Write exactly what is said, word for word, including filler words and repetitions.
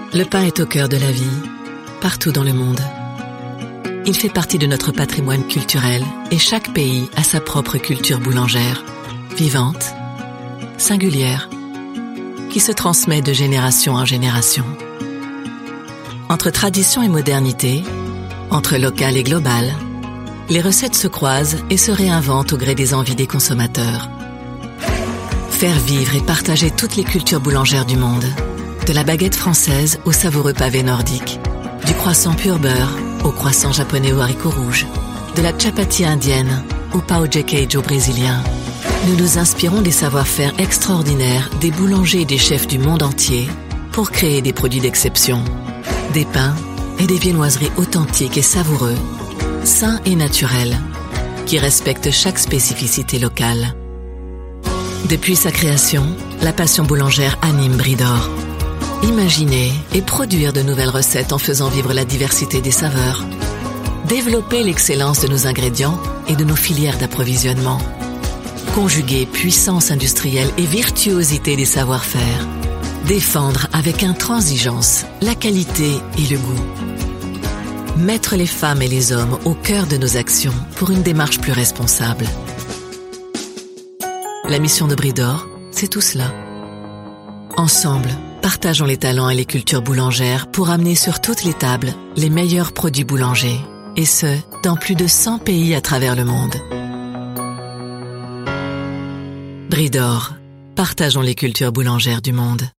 Le pain est au cœur de la vie, partout dans le monde. Il fait partie de notre patrimoine culturel et chaque pays a sa propre culture boulangère, vivante, singulière, qui se transmet de génération en génération. Entre tradition et modernité, entre local et global, les recettes se croisent et se réinventent au gré des envies des consommateurs. Faire vivre et partager toutes les cultures boulangères du monde, de la baguette française au savoureux pavé nordique, du croissant pur beurre au croissant japonais aux haricots rouges, de la chapati indienne au pão de queijo brésilien. Nous nous inspirons des savoir-faire extraordinaires des boulangers et des chefs du monde entier pour créer des produits d'exception, des pains et des viennoiseries authentiques et savoureux, sains et naturels, qui respectent chaque spécificité locale. Depuis sa création, la passion boulangère anime Bridor. Imaginer et produire de nouvelles recettes en faisant vivre la diversité des saveurs. Développer l'excellence de nos ingrédients et de nos filières d'approvisionnement. Conjuguer puissance industrielle et virtuosité des savoir-faire. Défendre avec intransigeance la qualité et le goût. Mettre les femmes et les hommes au cœur de nos actions pour une démarche plus responsable. La mission de Bridor, c'est tout cela. Ensemble, partageons les talents et les cultures boulangères pour amener sur toutes les tables les meilleurs produits boulangers, et ce, dans plus de cent pays à travers le monde. Bridor, partageons les cultures boulangères du monde.